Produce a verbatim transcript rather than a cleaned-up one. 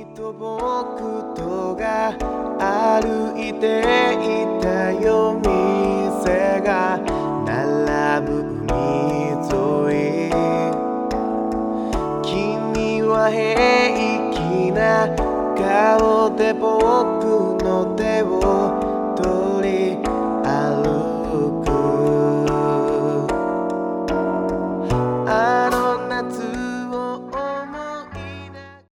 と僕とが歩いていた夜店が並ぶ海沿い、君は平気な顔で僕の手を取り